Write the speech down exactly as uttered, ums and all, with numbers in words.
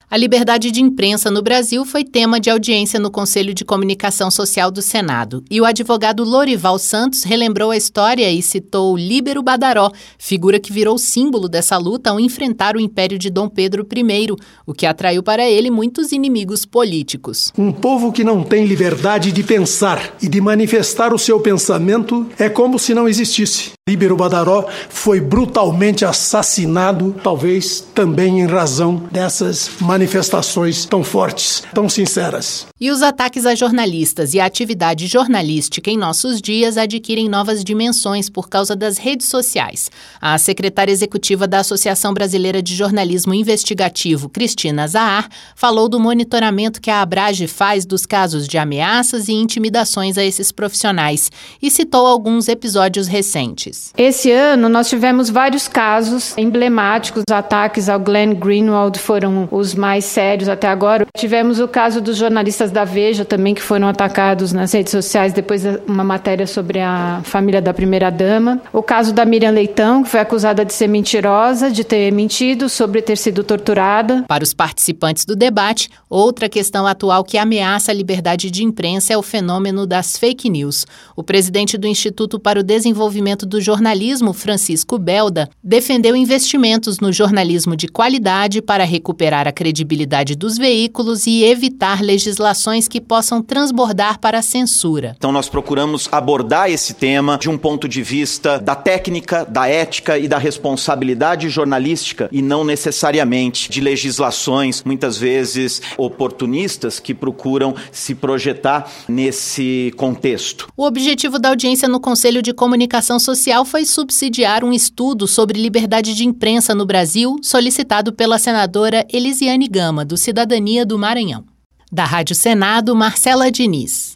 A liberdade de imprensa no Brasil foi tema de audiência no Conselho de Comunicação Social do Senado. E o advogado Lorival Santos relembrou a história e citou Líbero Badaró, figura que virou símbolo dessa luta ao enfrentar o império de Dom Pedro I, o que atraiu para ele muitos inimigos políticos. Um povo que não tem liberdade de pensar e de manifestar o seu pensamento é como se não existisse. Líbero Badaró foi brutalmente assassinado, talvez também em razão dessas manifestações tão fortes, tão sinceras. E os ataques a jornalistas e a atividade jornalística em nossos dias adquirem novas dimensões por causa das redes sociais. A secretária executiva da Associação Brasileira de Jornalismo Investigativo, Cristina Zahar, falou do monitoramento que a Abrage faz dos casos de ameaças e intimidações a esses profissionais e citou alguns episódios recentes. Esse ano nós tivemos vários casos emblemáticos. Os ataques ao Glenn Greenwald foram os mais sérios até agora. Tivemos o caso dos jornalistas da Veja também, que foram atacados nas redes sociais depois de uma matéria sobre a família da primeira-dama. O caso da Miriam Leitão, que foi acusada de ser mentirosa, de ter mentido sobre ter sido torturada. Para os participantes do debate, outra questão atual que ameaça a liberdade de imprensa é o fenômeno das fake news. O presidente do Instituto para o Desenvolvimento do Jornalismo, Francisco Belda, defendeu investimentos no jornalismo de qualidade para recuperar a credibilidade dos veículos e evitar legislações que possam transbordar para a censura. Então nós procuramos abordar esse tema de um ponto de vista da técnica, da ética e da responsabilidade jornalística e não necessariamente de legislações, muitas vezes oportunistas, que procuram se projetar nesse contexto. O objetivo da audiência no Conselho de Comunicação Social foi subsidiar um estudo sobre liberdade de imprensa no Brasil, solicitado pela senadora Elisiane Gama, do Cidadania do Maranhão. Da Rádio Senado, Marcela Diniz.